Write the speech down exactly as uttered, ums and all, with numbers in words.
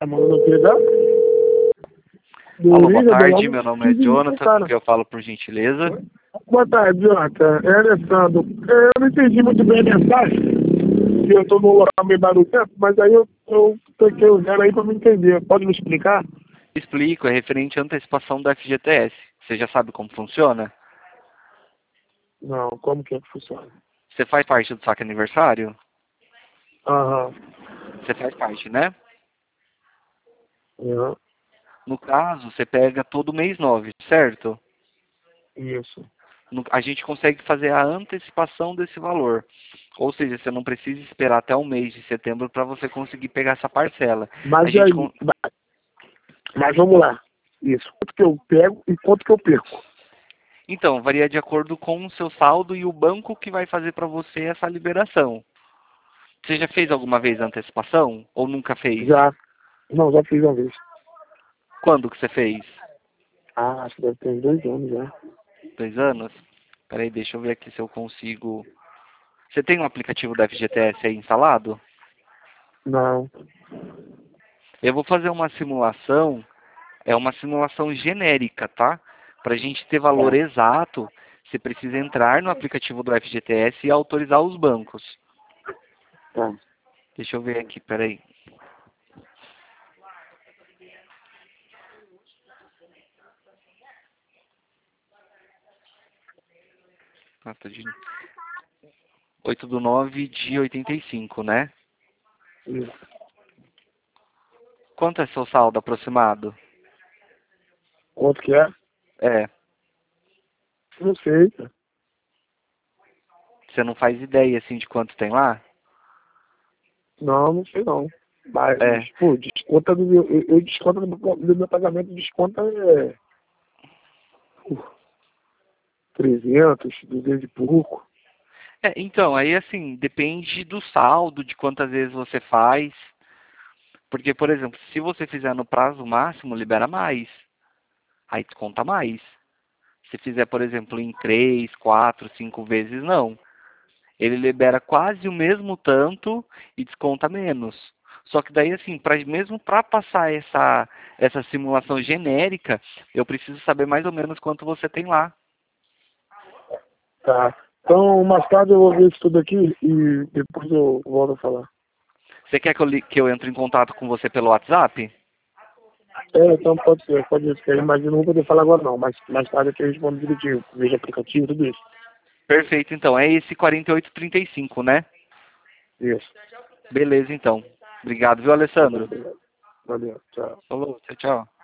Tá mandando o quê, tá? Alô, boa Liga, tarde, dá meu uma- nome é Jonathan, com quem eu falo por gentileza. Boa tarde, Jonathan. É Alessandro. É, Eu não entendi muito bem a mensagem, que eu tô num local meio barulhento, mas aí eu, eu toquei o zero aí pra me entender. Pode me explicar? Explico, é referente à antecipação do F G T S. Você já sabe como funciona? Não, como que é que funciona? Você faz parte do saque aniversário? Aham. Você faz parte, né? Aham. No caso, você pega todo mês nove, certo? Isso. No- A gente consegue fazer a antecipação desse valor. Ou seja, você não precisa esperar até o mês de setembro para você conseguir pegar essa parcela. A Mas e gente aí? con- Mas mas vamos lá. Isso. Quanto que eu pego e quanto que eu perco? Então, varia de acordo com o seu saldo e o banco que vai fazer para você essa liberação. Você já fez alguma vez a antecipação? Ou nunca fez? Já. Não, já fiz uma vez. Quando que você fez? Ah, acho que deve ter uns dois anos já. Dois anos? Peraí, deixa eu ver aqui se eu consigo... Você tem um aplicativo da F G T S aí instalado? Não. Eu vou fazer uma simulação, é uma simulação genérica, tá? Para a gente ter valor Tá. exato, você precisa entrar no aplicativo do F G T S e autorizar os bancos. Tá. Deixa eu ver aqui, peraí. Ah, tô de... oito do nove de oitenta e cinco, né? Isso. Quanto é seu saldo aproximado? Quanto que é? É, Não sei, cara. você não faz ideia assim de quanto tem lá? Não, não sei não. Mas, É. pô, desconta do meu. Eu, eu desconto do meu, do meu pagamento, desconta é. uh, trezentos, duzentos e pouco. É, então, aí assim, depende do saldo, de quantas vezes você faz. Porque, por exemplo, se você fizer no prazo máximo, libera mais. Aí desconta mais. Se fizer, por exemplo, em três, quatro, cinco vezes, não. Ele libera quase o mesmo tanto e desconta menos. Só que daí, assim, pra, mesmo para passar essa, essa simulação genérica, eu preciso saber mais ou menos quanto você tem lá. Tá. Então, mais tarde eu vou ver isso tudo aqui e depois eu volto a falar. Você quer que eu, li- que eu entre em contato com você pelo WhatsApp? É, então pode ser, pode ser. Mas eu não vou poder falar agora não, mas mais tarde aqui eu respondo direitinho. Veja aplicativo, tudo isso. Perfeito, então. É esse quarenta e oito trinta e cinco, né? Isso. Beleza, então. Obrigado, viu, Tá bom, Alessandro? obrigado. Valeu, tchau. Falou, tchau, tchau.